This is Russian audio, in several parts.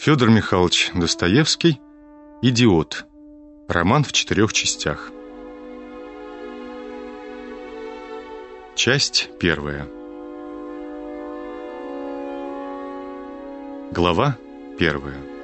Федор Михайлович Достоевский «Идиот». Роман в 4 частях. Часть 1. Глава 1.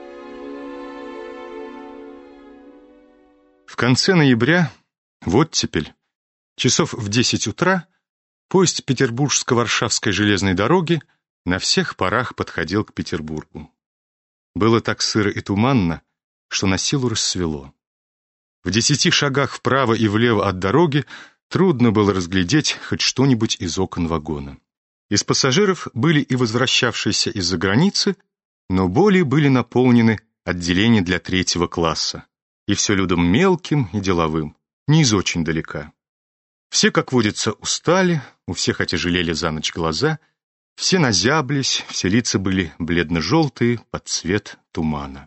В конце ноября, в оттепель, часов в 10 утра, поезд Петербургско-Варшавской железной дороги на всех парах подходил к Петербургу. Было так сыро и туманно, что насилу рассвело. В 10 шагах вправо и влево от дороги трудно было разглядеть хоть что-нибудь из окон вагона. Из пассажиров были и возвращавшиеся из-за границы, но более были наполнены отделения для 3-го класса, и все людом мелким и деловым, не из очень далека. Все, как водится, устали, у всех отяжелели за ночь глаза, все назяблись, все лица были бледно-желтые под цвет тумана.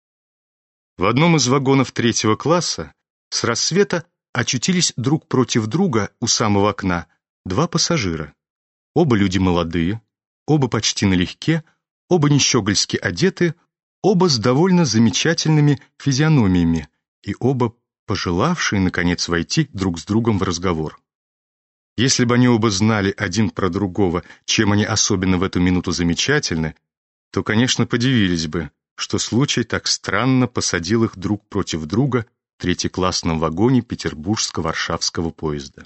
В одном из вагонов 3-го класса с рассвета очутились друг против друга у самого окна 2 пассажира. Оба люди молодые, оба почти налегке, оба нещегольски одеты, оба с довольно замечательными физиономиями и оба пожелавшие, наконец, войти друг с другом в разговор. Если бы они оба знали один про другого, чем они особенно в эту минуту замечательны, то, конечно, подивились бы, что случай так странно посадил их друг против друга в 3-классном вагоне петербургско-варшавского поезда.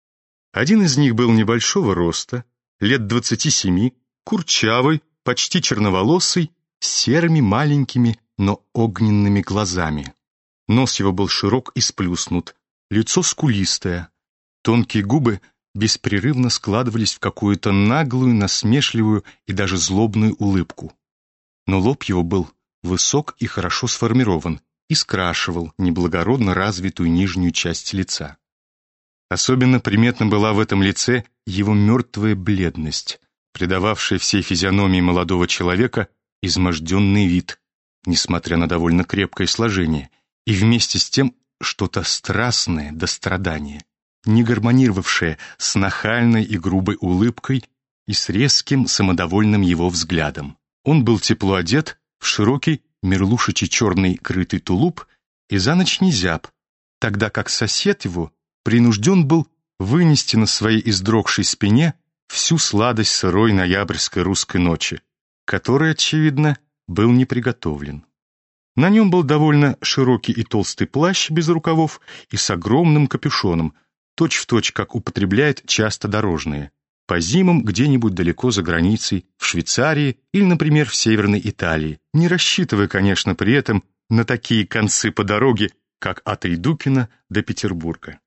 Один из них был небольшого роста, лет 27, курчавый, почти черноволосый, с серыми маленькими, но огненными глазами. Нос его был широк и сплюснут, лицо скулистое, тонкие губы беспрерывно складывались в какую-то наглую, насмешливую и даже злобную улыбку. Но лоб его был высок и хорошо сформирован и скрашивал неблагородно развитую нижнюю часть лица. Особенно приметна была в этом лице его мертвая бледность, придававшая всей физиономии молодого человека изможденный вид, несмотря на довольно крепкое сложение, и вместе с тем что-то страстное до страдания, не гармонировавшее с нахальной и грубой улыбкой и с резким самодовольным его взглядом. Он был тепло одет в широкий мерлушечий черный крытый тулуп и за ночь не зяб, тогда как сосед его принужден был вынести на своей издрогшей спине всю сладость сырой ноябрьской русской ночи, которой, очевидно, был не приготовлен. На нем был довольно широкий и толстый плащ без рукавов и с огромным капюшоном, точь-в-точь, как употребляют часто дорожные, по зимам где-нибудь далеко за границей, в Швейцарии или, например, в Северной Италии, не рассчитывая, конечно, при этом на такие концы по дороге, как от Эйдукина до Петербурга.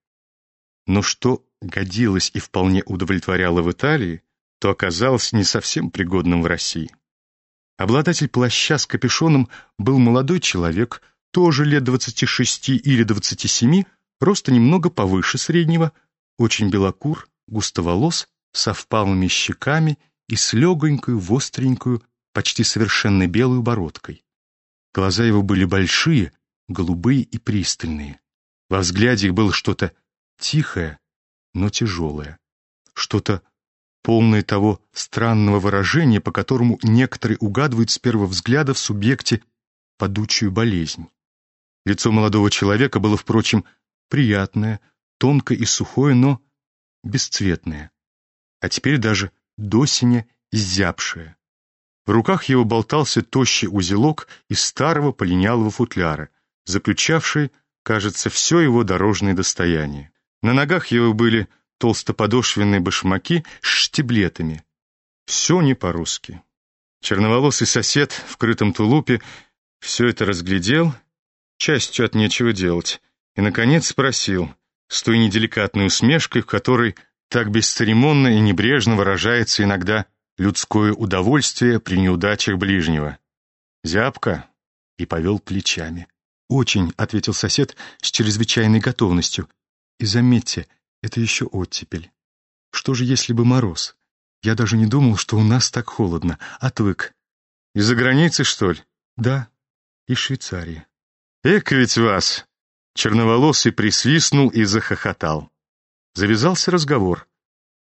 Но что годилось и вполне удовлетворяло в Италии, то оказалось не совсем пригодным в России. Обладатель плаща с капюшоном был молодой человек, тоже лет 26 или 27, роста немного повыше среднего, очень белокур, густоволос, со впалыми щеками и с легонькую, востренькую, почти совершенно белую бородкой. Глаза его были большие, голубые и пристальные. Во взгляде их было что-то тихое, но тяжелое, что-то полное того странного выражения, по которому некоторые угадывают с первого взгляда в субъекте падучую болезнь. Лицо молодого человека было, впрочем, приятное, тонкое и сухое, но бесцветное, а теперь даже досеня изябшее. В руках его болтался тощий узелок из старого полинялого футляра, заключавший, кажется, все его дорожное достояние. На ногах его были толстоподошвенные башмаки с штиблетами. Все не по-русски. Черноволосый сосед в крытом тулупе все это разглядел, частью от нечего делать, и, наконец, спросил, с той неделикатной усмешкой, в которой так бесцеремонно и небрежно выражается иногда людское удовольствие при неудачах ближнего. «Зябко?» И повел плечами. «Очень», — ответил сосед с чрезвычайной готовностью. «И заметьте, это еще оттепель. Что же, если бы мороз? Я даже не думал, что у нас так холодно. Отвык». «Из-за границы, что ли?» «Да, из Швейцарии». «Эк ведь вас!» Черноволосый присвистнул и захохотал. Завязался разговор.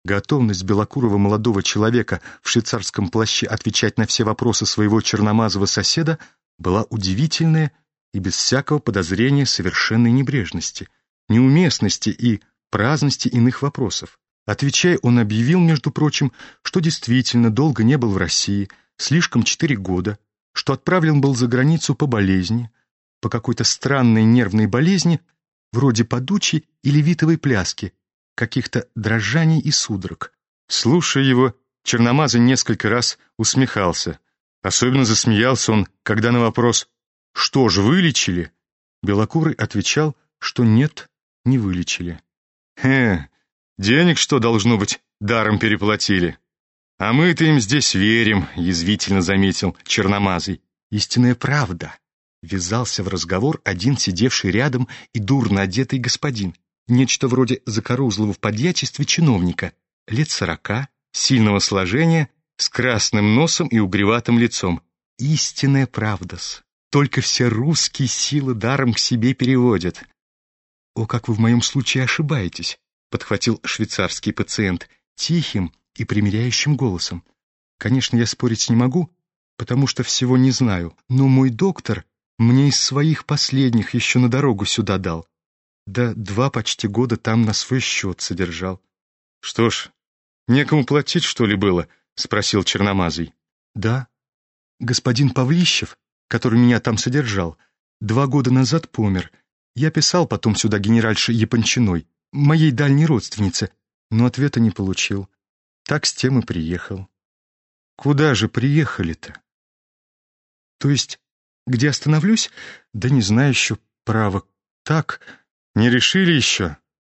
Готовность белокурого молодого человека в швейцарском плаще отвечать на все вопросы своего черномазого соседа была удивительная и без всякого подозрения совершенной небрежности, неуместности и праздности иных вопросов. Отвечая, он объявил, между прочим, что действительно долго не был в России, слишком 4 года, что отправлен был за границу по болезни, по какой-то странной нервной болезни, вроде подучей или витовой пляски, каких-то дрожаний и судорог. Слушая его, черномазый несколько раз усмехался. Особенно засмеялся он, когда на вопрос «Что ж, вылечили?» белокурый отвечал, что нет, не вылечили. Денег, что, должно быть, даром переплатили? А мы-то им здесь верим», — язвительно заметил черномазый. «Истинная правда», — ввязался в разговор один сидевший рядом и дурно одетый господин. Нечто вроде закорузлого в подьячестве чиновника, лет 40, сильного сложения, с красным носом и угреватым лицом. Истинная правда-с. Только все русские силы даром к себе переводят. «О, как вы в моем случае ошибаетесь», — подхватил швейцарский пациент тихим и примиряющим голосом. «Конечно, я спорить не могу, потому что всего не знаю, но мой доктор мне из своих последних еще на дорогу сюда дал. Да 2 почти года там на свой счет содержал». «Что ж, некому платить, что ли, было?» — спросил черномазый. «Да. Господин Павлищев, который меня там содержал, 2 года назад помер. Я писал потом сюда генеральше Япончиной, моей дальней родственнице, но ответа не получил. Так с тем и приехал». «Куда же приехали-то?» «То есть, где остановлюсь? Да не знаю еще, право. Так, не решили еще?»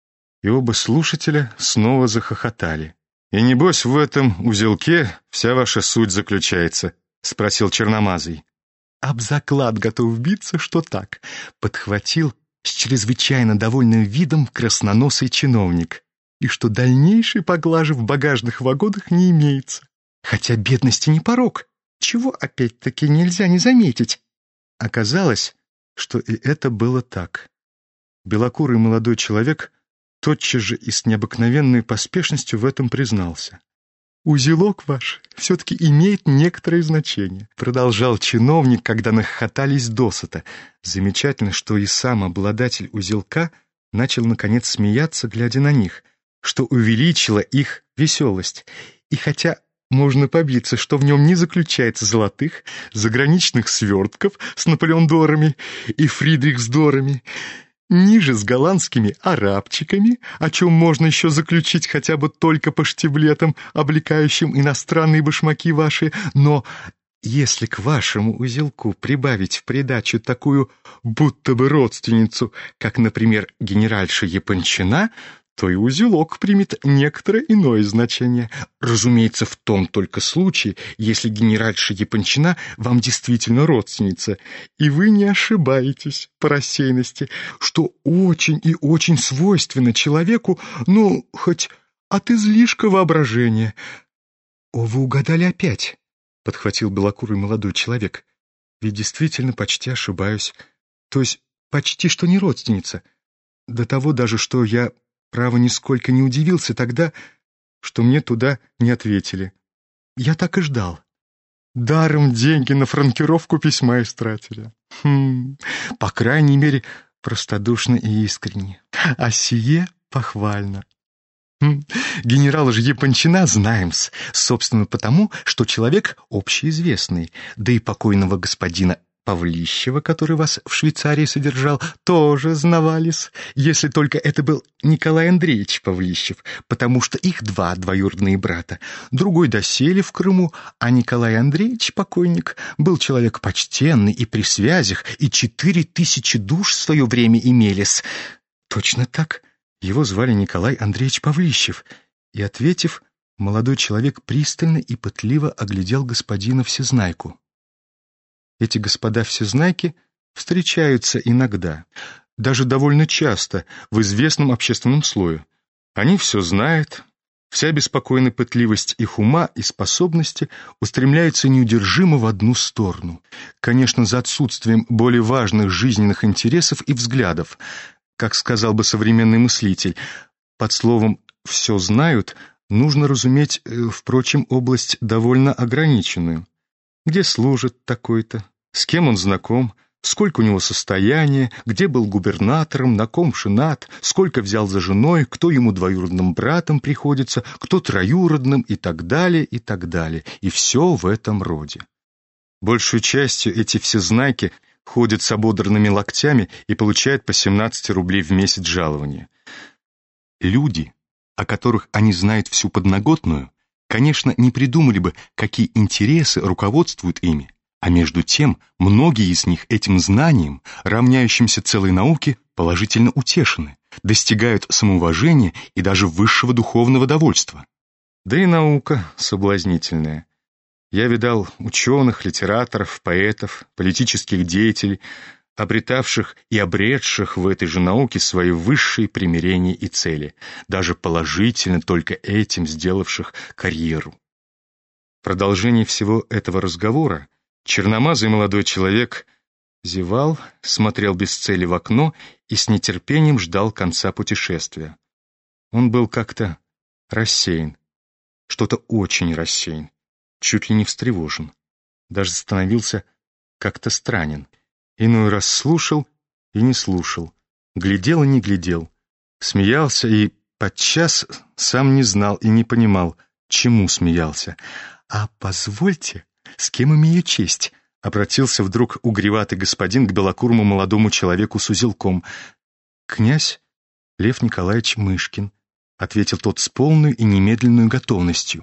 И оба слушателя снова захохотали. «И небось в этом узелке вся ваша суть заключается?» — спросил черномазый. «Об заклад готов биться, что так», — подхватил с чрезвычайно довольным видом красноносый чиновник, «и что дальнейшей поглажи в багажных вагонах не имеется. Хотя бедности не порок, чего опять-таки нельзя не заметить». Оказалось, что и это было так. Белокурый молодой человек тотчас же и с необыкновенной поспешностью в этом признался. «Узелок ваш все-таки имеет некоторое значение», — продолжал чиновник, когда нахохотались досыта. Замечательно, что и сам обладатель узелка начал, наконец, смеяться, глядя на них, что увеличило их веселость. И хотя можно побиться, что в нем не заключается золотых, заграничных свертков с наполеондорами и фридрихсдорами, ниже с голландскими арабчиками, о чем можно еще заключить хотя бы только по штиблетам, облекающим иностранные башмаки ваши, но если к вашему узелку прибавить в придачу такую будто бы родственницу, как, например, генеральша Япончина, то и узелок примет некоторое иное значение. Разумеется, в том только случае, если генеральша Япончина вам действительно родственница, и вы не ошибаетесь по рассеянности, что очень и очень свойственно человеку, ну, хоть от излишка воображения». «О, вы угадали опять», — подхватил белокурый молодой человек. «Ведь действительно почти ошибаюсь, то есть почти что не родственница. До того даже, что я, право, нисколько не удивился тогда, что мне туда не ответили. Я так и ждал. Даром деньги на франкировку письма истратили. По крайней мере, простодушно и искренне. А сие похвально. Генерала же Япончина знаем-с, собственно потому, что человек общеизвестный, да и покойного господина Павлищева, который вас в Швейцарии содержал, тоже знавались, если только это был Николай Андреевич Павлищев, потому что их 2 двоюродные брата. Другой доселе в Крыму, а Николай Андреевич, покойник, был человек почтенный и при связях, и 4000 душ в свое время имелись. Точно так, его звали Николай Андреевич Павлищев, и, ответив, молодой человек пристально и пытливо оглядел господина Всезнайку. Эти господа Всезнайки встречаются иногда, даже довольно часто, в известном общественном слое. Они все знают, вся беспокойная пытливость их ума и способности устремляется неудержимо в одну сторону, конечно, за отсутствием более важных жизненных интересов и взглядов. Как сказал бы современный мыслитель, под словом «все знают» нужно разуметь, впрочем, область довольно ограниченную. Где служит такой-то, с кем он знаком, сколько у него состояния, где был губернатором, на ком женат, сколько взял за женой, кто ему двоюродным братом приходится, кто троюродным и так далее, и так далее. И все в этом роде. Большую частью эти всезнайки ходят с ободранными локтями и получают по 17 рублей в месяц жалования. Люди, о которых они знают всю подноготную, конечно, не придумали бы, какие интересы руководствуют ими, а между тем многие из них этим знанием, равняющимся целой науке, положительно утешены, достигают самоуважения и даже высшего духовного довольства. Да и наука соблазнительная. Я видал ученых, литераторов, поэтов, политических деятелей, обретавших и обретших в этой же науке свои высшие примирения и цели, даже положительно только этим сделавших карьеру. В продолжении всего этого разговора черномазый молодой человек зевал, смотрел без цели в окно и с нетерпением ждал конца путешествия. Он был как-то рассеян, что-то очень рассеян, чуть ли не встревожен, даже становился как-то странен. Иной раз слушал и не слушал, глядел и не глядел, смеялся и подчас сам не знал и не понимал, чему смеялся. «А позвольте, с кем имею честь?» — обратился вдруг угреватый господин к белокурому молодому человеку с узелком. «Князь Лев Николаевич Мышкин», — ответил тот с полной и немедленной готовностью.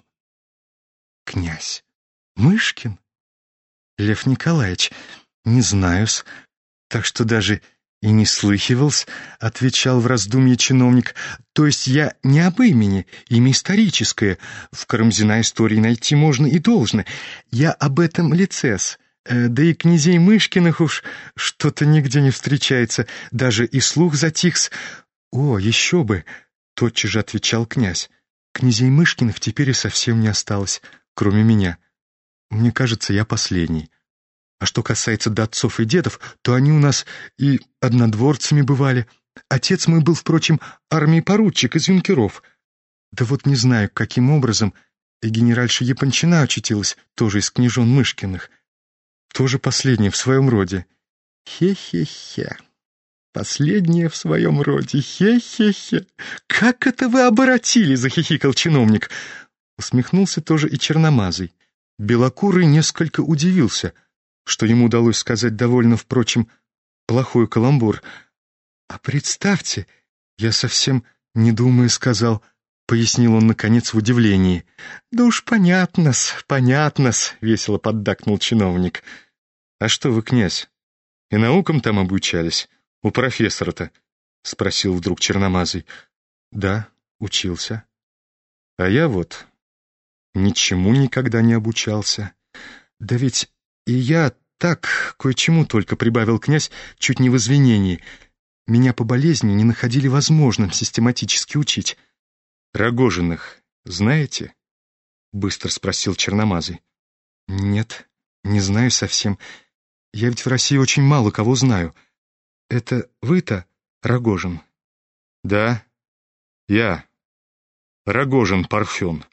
«Князь Мышкин? Лев Николаевич, не знаю-с, так что даже и не слыхивал-с», — отвечал в раздумье чиновник. «То есть я не об имени, имя историческое, в Карамзина истории найти можно и должно. Я об этом лице-с, да и князей Мышкиных уж что-то нигде не встречается, даже и слух затих-с». «О, еще бы!» — тотчас же отвечал князь. «Князей Мышкиных теперь и совсем не осталось, кроме меня. Мне кажется, я последний. А что касается до отцов и дедов, то они у нас и однодворцами бывали. Отец мой был, впрочем, армий-поручик из юнкеров. Да вот не знаю, каким образом, и генеральша Япончина очутилась, тоже из княжон Мышкиных. Тоже последняя в своем роде. Хе-хе-хе. Последняя в своем роде. Хе-хе-хе. Как это вы оборотили, захихикал чиновник. Усмехнулся тоже и черномазый. Белокурый несколько удивился, что ему удалось сказать довольно, впрочем, плохой каламбур. «А представьте, я совсем не думая сказал», — пояснил он, наконец, в удивлении. «Да уж понятно-с, понятно-с», — весело поддакнул чиновник. «А что вы, князь, и наукам там обучались? У профессора-то?» — спросил вдруг черномазый. «Да, учился. А я вот ничему никогда не обучался. Да ведь и я так кое-чему только», — прибавил князь чуть не в извинении. «Меня по болезни не находили возможным систематически учить». «Рогожиных знаете?» — быстро спросил черномазый. «Нет, не знаю совсем. Я ведь в России очень мало кого знаю. Это вы-то Рогожин?» «Да, я. Рогожин Парфен».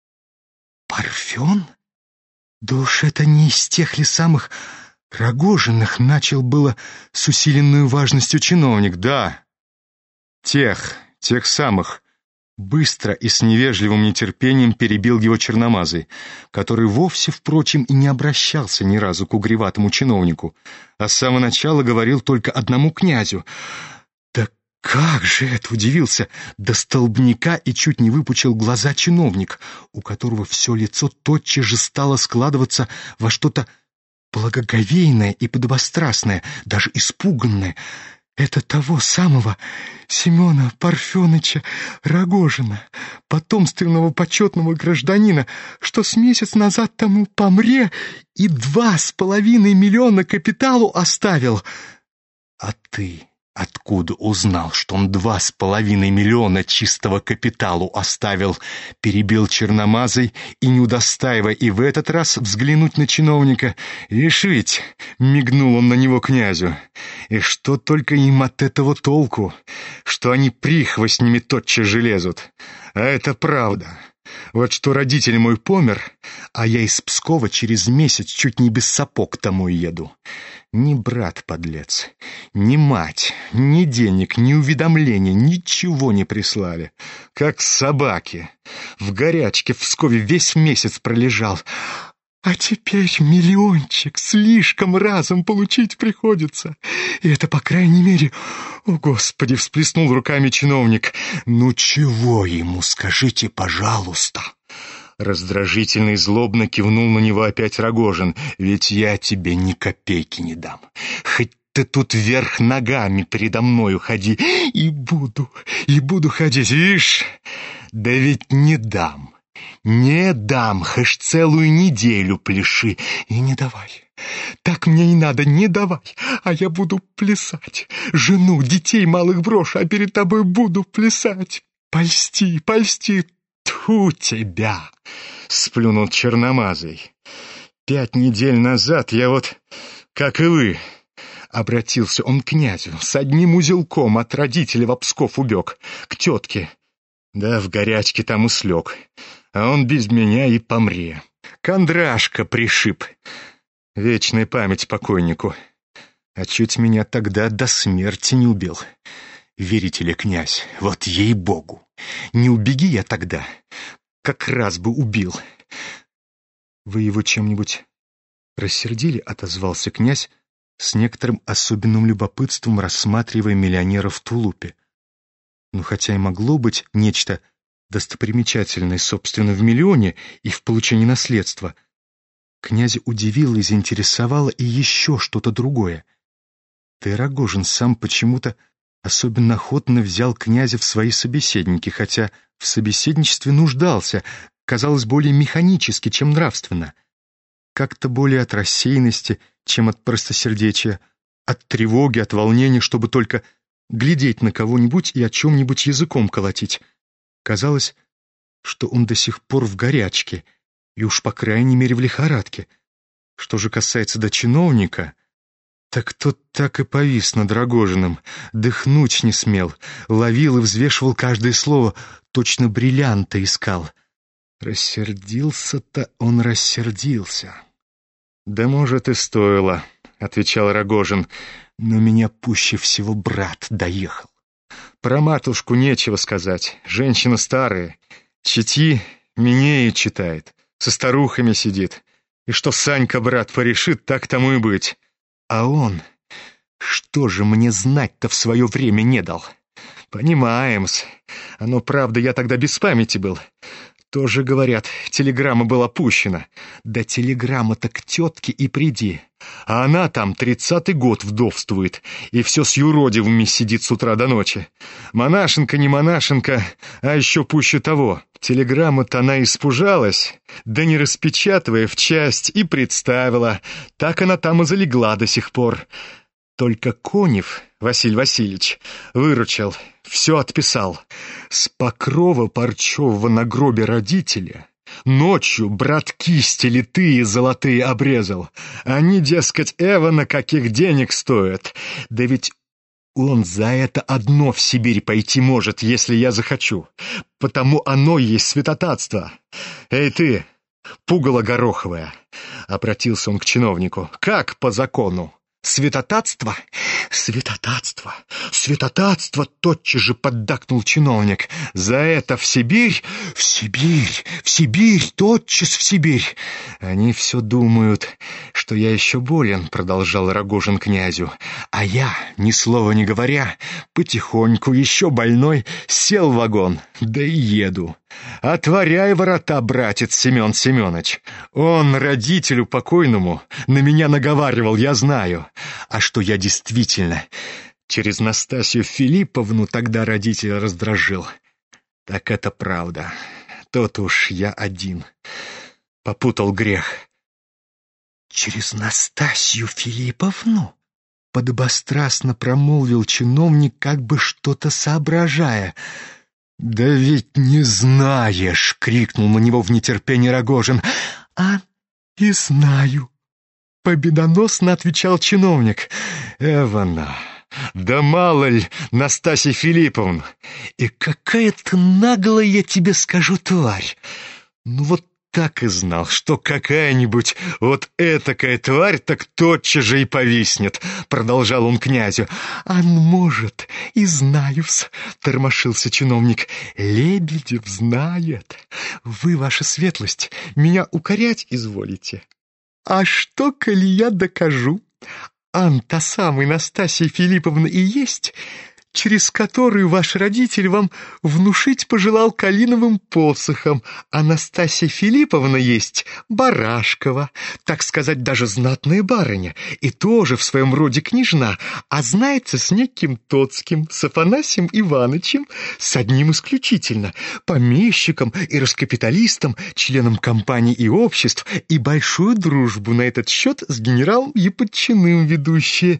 «Парфен? Да уж это не из тех ли самых Рогожиных», — начал было с усиленной важностью чиновник. «Да, тех самых». Быстро и с невежливым нетерпением перебил его черномазый, который вовсе, впрочем, и не обращался ни разу к угреватому чиновнику, а с самого начала говорил только одному князю. «Да как же это!» — удивился до столбняка и чуть не выпучил глаза чиновник, у которого все лицо тотчас же стало складываться во что-то благоговейное и подобострастное, даже испуганное. «Это того самого Семена Парфеныча Рогожина, потомственного почетного гражданина, что с месяц назад тому помре и 2,5 миллиона капиталу оставил». «А ты откуда узнал, что он 2,5 миллиона чистого капиталу оставил?» — перебил черномазый, и, не удостаивая и в этот раз взглянуть на чиновника. «Ишь ведь!» — мигнул он на него князю. «И что только им от этого толку, что они прихвостнями тотчас же лезут? А это правда. Вот что родитель мой помер, а я из Пскова через месяц чуть не без сапог домой еду. Ни брат, подлец, ни мать, ни денег, ни уведомления, ничего не прислали. Как собаки. В горячке в Пскове весь месяц пролежал. А теперь миллиончик слишком разом получить приходится. И это, по крайней мере... О, Господи, всплеснул руками чиновник. Ну чего ему, скажите, пожалуйста? Раздражительно и злобно кивнул на него опять Рогожин. Ведь я тебе ни копейки не дам. Хоть ты тут вверх ногами передо мною ходи. И буду ходить, видишь? Да ведь не дам. Не дам, хоть целую неделю пляши. И не давай. Так мне и надо, не давай. А я буду плясать. Жену, детей малых брошу, а перед тобой буду плясать. Польсти, польсти. Тьфу тебя, сплюнул черномазый. 5 недель назад я вот, как и вы, обратился он к князю, с одним узелком от родителей в Псков убег, к тетке. Да в горячке там услег, а он без меня и помре. Кондрашка пришиб. Вечная память покойнику. А чуть меня тогда до смерти не убил. Верите ли, князь, вот ей-богу, не убеги я тогда, как раз бы убил. Вы его чем-нибудь рассердили? Отозвался князь с некоторым особенным любопытством, рассматривая миллионера в тулупе. Ну, хотя и могло быть нечто достопримечательное, собственно, в миллионе и в получении наследства. Князя удивило и заинтересовало и еще что-то другое. Да и Рогожин сам почему-то особенно охотно взял князя в свои собеседники, хотя в собеседничестве нуждался, казалось, более механически, чем нравственно. Как-то более от рассеянности, чем от простосердечия, от тревоги, от волнения, чтобы только глядеть на кого-нибудь и о чем-нибудь языком колотить. Казалось, что он до сих пор в горячке, и уж по крайней мере в лихорадке. Что же касается до чиновника, так тот так и повис над Рогожиным, дыхнуть не смел, ловил и взвешивал каждое слово, точно бриллианта искал. Рассердился-то он рассердился. «Да, может, и стоило», — отвечал Рогожин, — «но меня пуще всего брат доехал. Про матушку нечего сказать, женщина старая, читьи минея читает, со старухами сидит, и что Санька, брат, порешит, так тому и быть. А он, что же мне знать-то в свое время не дал? Понимаем-с. Оно, правда, я тогда без памяти был. Тоже, говорят, телеграмма была пущена. Да телеграмма-то к тетке и приди. А она там 30-й год вдовствует, и все с юродивыми сидит с утра до ночи. Монашенка не монашенка, а еще пуще того. Телеграмму-то она испужалась, да не распечатывая в часть, и представила. Так она там и залегла до сих пор. Только Конев, Василий Васильевич, выручил, все отписал. С покрова парчевого на гробе родителя ночью брат кисти литые золотые обрезал. Они, дескать, эвана каких денег стоят. Да ведь он за это одно в Сибирь пойти может, если я захочу. Потому оно есть святотатство. Эй ты, пугало гороховое, обратился он к чиновнику, как по закону? Святотатство? Святотатство! Святотатство! Тотчас же поддакнул чиновник. За это в Сибирь? В Сибирь! В Сибирь! Тотчас в Сибирь! Они все думают, что я еще болен, продолжал Рогожин князю. А я, ни слова не говоря, потихоньку, еще больной, сел в вагон, да и еду. Отворяй ворота, братец Семен Семенович. Он родителю покойному на меня наговаривал, я знаю. А что я действительно через Настасью Филипповну тогда родителя раздражил, так это правда. Тот уж я один попутал грех. Через Настасью Филипповну? Подобострастно промолвил чиновник, как бы что-то соображая. «Да ведь не знаешь!» — крикнул на него в нетерпении Рогожин. «А, и знаю!» — победоносно отвечал чиновник. «Эвана, Да мало ли, Настасья Филипповна. И какая ты наглая, я тебе скажу, тварь. Ну вот так и знал, что какая-нибудь вот этакая тварь так тотчас же и повиснет, продолжал он князю. А может, и знаю-с, тормошился чиновник. Лебедев знает. Вы, ваша светлость, меня укорять изволите. А что, коли я докажу? Ан, та самая Настасья Филипповна и есть, через которую ваш родитель вам внушить пожелал калиновым посохом, а Настасья Филипповна есть Барашкова, так сказать, даже знатная барыня, и тоже в своем роде княжна, а знается с неким Тоцким, с Афанасием Иванычем, с одним исключительно, помещиком и раскапиталистом, членом компаний и обществ, и большую дружбу на этот счет с генералом Еподчиным ведущие.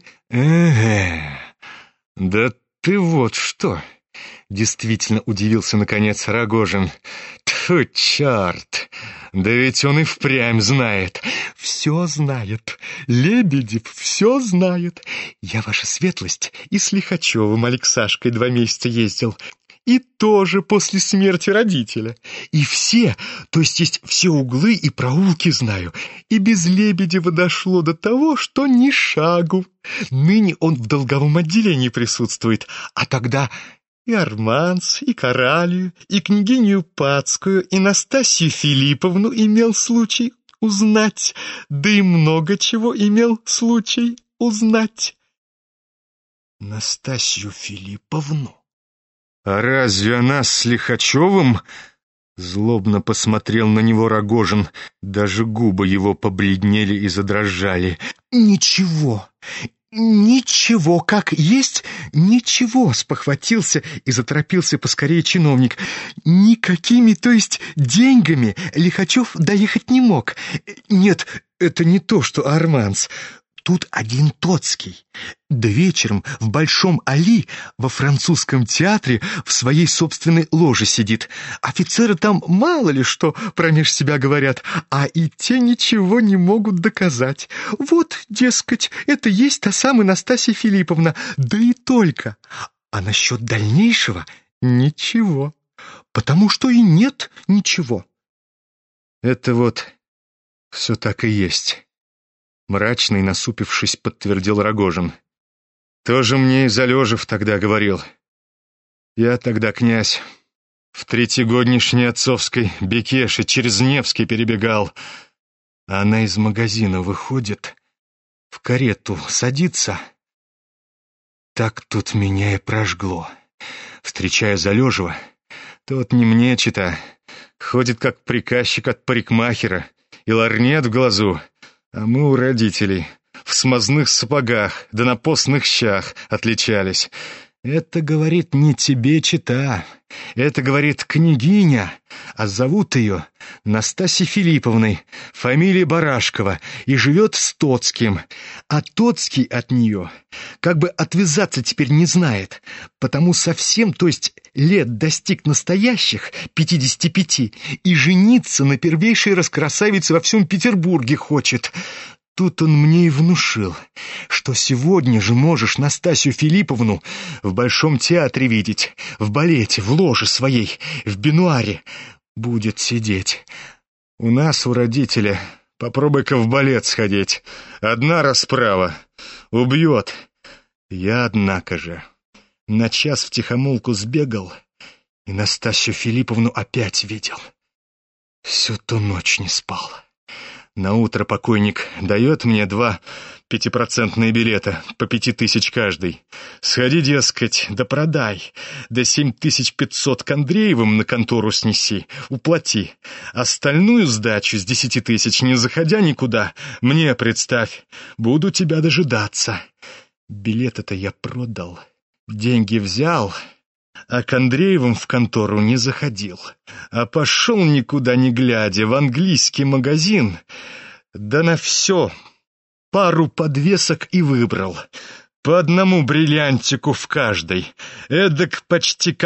Да ты вот что! Действительно удивился, наконец, Рогожин. Тьфу, черт! Да ведь он и впрямь знает. Все знает. Лебедев все знает. Я, ваша светлость, и с Лихачевым Алексашкой 2 месяца ездил. И тоже после смерти родителя. И все, то есть все углы и проулки знаю. И без Лебедева дошло до того, что ни шагу. Ныне он в долговом отделении присутствует, а тогда и Арманс, и Коралию, и княгиню Пацкую, и Настасью Филипповну имел случай узнать, да и много чего имел случай узнать. Настасью Филипповну? А разве она с Лихачевым? Злобно посмотрел на него Рогожин. Даже губы его побледнели и задрожали. Ничего, ничего, как есть, ничего, спохватился и заторопился поскорее чиновник. Никакими, то есть деньгами, Лихачев доехать не мог. Нет, это не то, что Арманс. Тут один Тоцкий. Да вечером в Большом Али во французском театре в своей собственной ложе сидит. Офицеры там мало ли что промеж себя говорят, а и те ничего не могут доказать. Вот, дескать, это есть та самая Настасья Филипповна, да и только. А насчет дальнейшего ничего, потому что и нет ничего. Это вот все так и есть. Мрачно и насупившись, подтвердил Рогожин. Тоже мне и Залежев тогда говорил. Я тогда, князь, в третьегоднишней отцовской Бекеше через Невский перебегал. А она из магазина выходит, в карету садится. Так тут меня и прожгло. Встречая Залежева, тот не мне чита, ходит как приказчик от парикмахера, и ларнет в глазу. А мы у родителей в смазных сапогах да на постных щах отличались. Это, говорит, не тебе чита. Это, говорит, княгиня, а зовут ее Настасьей Филипповной, фамилия Барашкова, и живет с Тоцким. А Тоцкий от нее как бы отвязаться теперь не знает, потому совсем, то есть лет достиг настоящих, 55, и жениться на первейшей раскрасавице во всем Петербурге хочет. Тут он мне и внушил, что сегодня же можешь Настасью Филипповну в Большом театре видеть, в балете, в ложе своей, в бенуаре. Будет сидеть. У нас, у родителя, попробуй-ка в балет сходить. Одна расправа. Убьет. Я, однако же, на час втихомолку сбегал и Настасью Филипповну опять видел. Всю ту ночь не спал. Наутро покойник дает мне 2 5% билета по 5000 каждый. Сходи, дескать, да продай, да 7500 к Андреевым на контору снеси, уплати. Остальную сдачу с 10 000, не заходя никуда, мне представь, буду тебя дожидаться. Билеты-то я продал, деньги взял, а к Андреевым в контору не заходил, а пошел никуда не глядя в английский магазин, да на все пару подвесок и выбрал, по одному бриллиантику в каждой, эдак почти как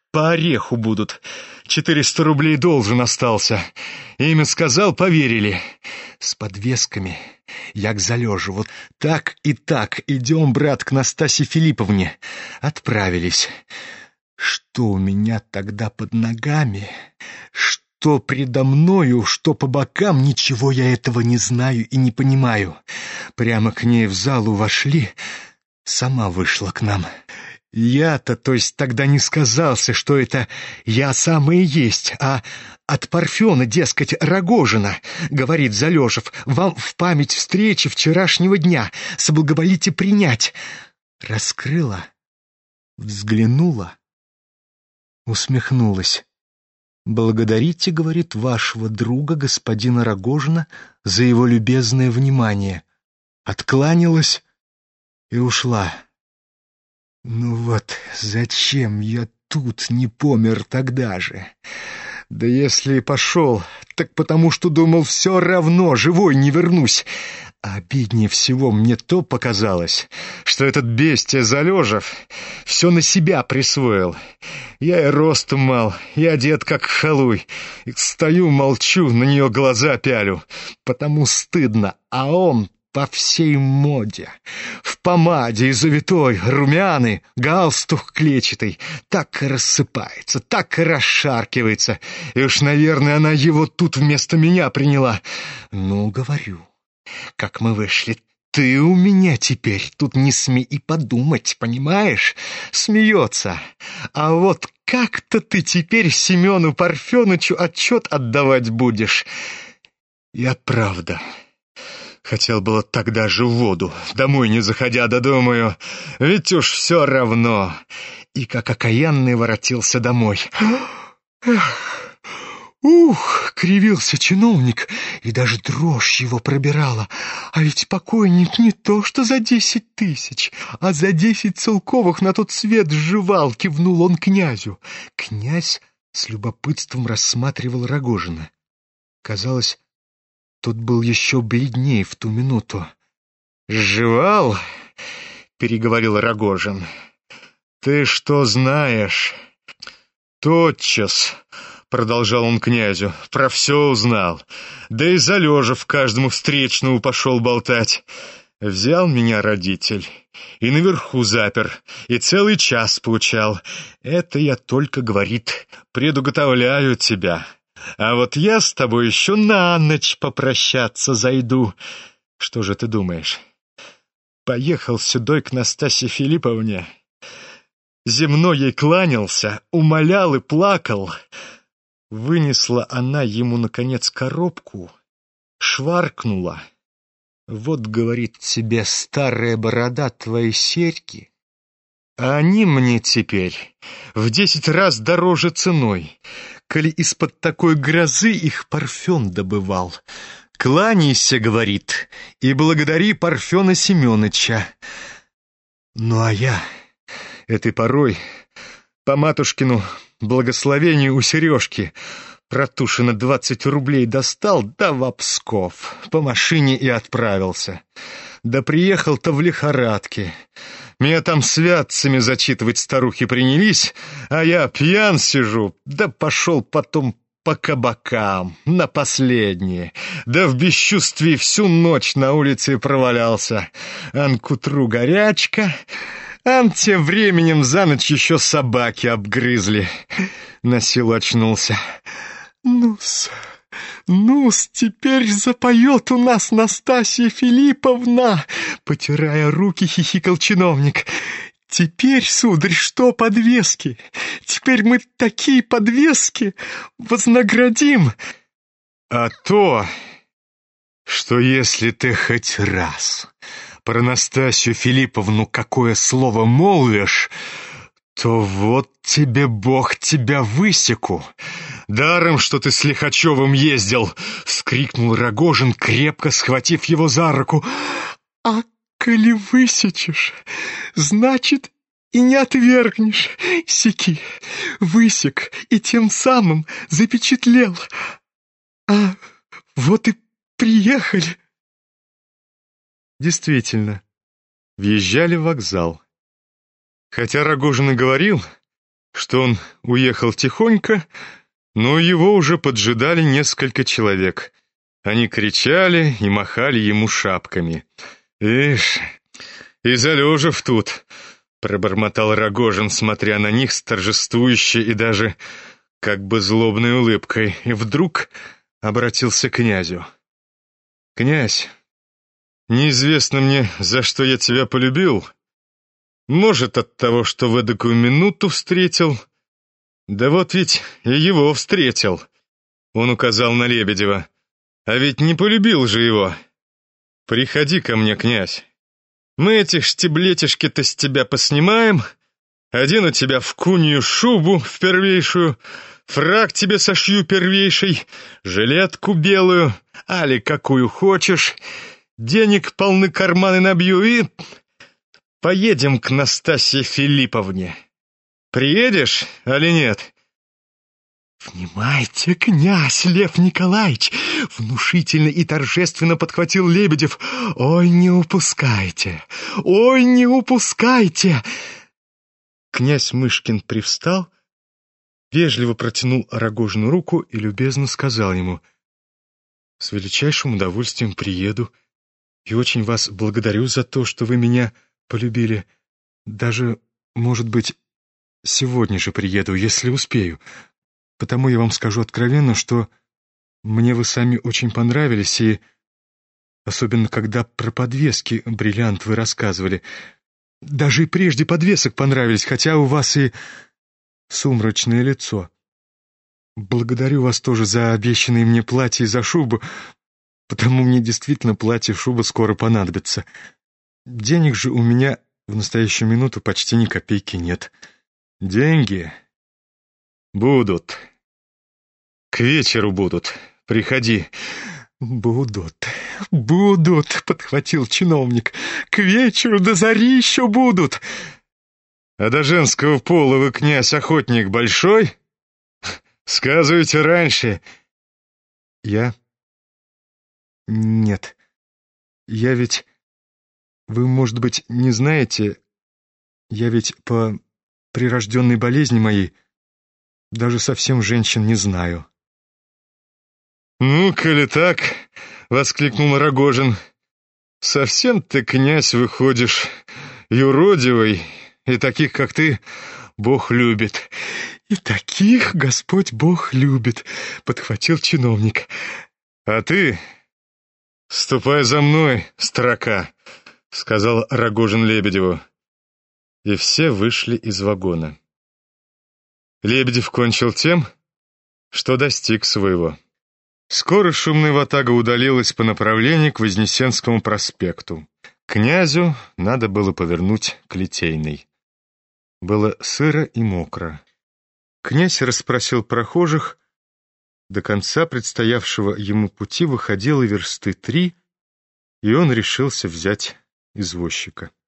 по ореху будут. 400 рублей должен остался. Имя сказал, поверили. С подвесками я к Залежу. Вот так и так идем, брат, к Настасье Филипповне. Отправились. Что у меня тогда под ногами? Что предо мною, что по бокам, ничего я этого не знаю и не понимаю. Прямо к ней в залу вошли, сама вышла к нам. Я-то, то есть, тогда не сказался, что это я сам и есть, а от Парфена, дескать, Рогожина, говорит Залежев, вам в память встречи вчерашнего дня соблаговолите принять. Раскрыла, взглянула, усмехнулась. «Благодарите, — говорит, — вашего друга, господина Рогожина, за его любезное внимание». Откланялась и ушла. Ну вот, зачем я тут не помер тогда же? Да если и пошел, так потому что думал, все равно живой не вернусь. А обиднее всего мне то показалось, что этот бестия Залежев все на себя присвоил. Я и ростом мал, и одет как халуй. И стою, молчу, на нее глаза пялю, потому стыдно, а он по всей моде, в помаде и завитой, румяный, галстук клетчатый, так и рассыпается, так и расшаркивается. И уж, наверное, она его тут вместо меня приняла. Ну, говорю, как мы вышли, ты у меня теперь тут не смей и подумать, понимаешь? Смеется. А вот как-то ты теперь Семену Парфенычу отчет отдавать будешь. Я правда хотел было тогда же в воду, домой не заходя, да думаю, ведь уж все равно. И как окаянный воротился домой. Ух, кривился чиновник, и даже дрожь его пробирала. А ведь покойник не то что за 10 тысяч, а за 10 целковых на тот свет сживал, кивнул он князю. Князь с любопытством рассматривал Рогожина. Казалось, тот был еще бледней в ту минуту. «Сживал?» — переговорил Рогожин. «Ты что знаешь?» «Тотчас», — продолжал он князю, — «про все узнал. Да и Залежев каждому встречному пошел болтать. Взял меня родитель и наверху запер, и целый час поучал. Это я только, говорит, предуготовляю тебя. А вот я с тобой еще на ночь попрощаться зайду. Что же ты думаешь? Поехал сюда к Настасье Филипповне. Земной ей кланялся, умолял и плакал. Вынесла она ему, наконец, коробку, шваркнула. Вот, говорит, тебе, старая борода, твои серьги, а они мне теперь в 10 раз дороже ценой, коли из-под такой грозы их Парфен добывал. Кланяйся, говорит, и благодари Парфена Семеныча. Ну а я этой порой по матушкину благословению у Сережки Протушина 20 рублей достал, да в Псков по машине и отправился. Да приехал-то в лихорадке. Меня там святцами зачитывать старухи принялись, а я пьян сижу, да пошел потом по кабакам, на последние. Да в бесчувствии всю ночь на улице провалялся. Ан к утру горячка, ан тем временем за ночь еще собаки обгрызли. На силу очнулся. Ну-с, теперь запоет у нас Настасья Филипповна, потирая руки, хихикал чиновник. Теперь, сударь, что подвески? Теперь мы такие подвески вознаградим. А то, что если ты хоть раз про Настасью Филипповну какое слово молвишь, то вот тебе Бог тебя высеку. Даром, что ты с Лихачевым ездил, — вскрикнул Рогожин, крепко схватив его за руку. А коли высечешь, значит, и не отвергнешь. Секи, высек и тем самым запечатлел. А вот и приехали. Действительно, въезжали в вокзал. Хотя Рогожин и говорил, что он уехал тихонько, но его уже поджидали несколько человек. Они кричали и махали ему шапками. «Ишь, и Залежев тут!» — пробормотал Рогожин, смотря на них с торжествующей и даже как бы злобной улыбкой, и вдруг обратился к князю. «Князь, неизвестно мне, за что я тебя полюбил. Может, от того, что в эдакую минуту встретил. Да вот ведь и его встретил», — он указал на Лебедева. «А ведь не полюбил же его. Приходи ко мне, князь. Мы эти штиблетишки-то с тебя поснимаем, одену тебя в кунью шубу в первейшую, фрак тебе сошью первейший, жилетку белую, али какую хочешь, денег полны карманы набью и поедем к Настасье Филипповне. Приедешь, али нет?» «Внимайте, князь Лев Николаевич!» — внушительно и торжественно подхватил Лебедев. «Ой, не упускайте! Ой, не упускайте!» Князь Мышкин привстал, вежливо протянул Рогожину руку и любезно сказал ему: «С величайшим удовольствием приеду и очень вас благодарю за то, что вы меня полюбили. Даже, может быть, сегодня же приеду, если успею. Потому я вам скажу откровенно, что мне вы сами очень понравились, и особенно когда про подвески бриллиант вы рассказывали. Даже и прежде подвесок понравились, хотя у вас и сумрачное лицо. Благодарю вас тоже за обещанные мне платье и за шубу, потому мне действительно платье и шуба скоро понадобятся. Денег же у меня в настоящую минуту почти ни копейки нет». «Деньги будут. К вечеру будут. Приходи». «Будут, будут», — подхватил чиновник. «К вечеру до зари еще будут». «А до женского пола вы, князь, охотник большой? Сказывайте раньше». «Я? Нет. Я ведь... Вы, может быть, не знаете... Я ведь по прирожденной болезни моей даже совсем женщин не знаю». «Ну, коли так, — воскликнул Рогожин, — совсем ты, князь, выходишь юродивый, и таких, как ты, Бог любит». «И таких Господь Бог любит», — подхватил чиновник. «А ты ступай за мной, строка», — сказал Рогожин Лебедеву. И все вышли из вагона. Лебедев кончил тем, что достиг своего. Скоро шумная ватага удалилась по направлению к Вознесенскому проспекту. Князю надо было повернуть к Литейной. Было сыро и мокро. Князь расспросил прохожих. До конца предстоявшего ему пути выходило версты 3, и он решился взять извозчика.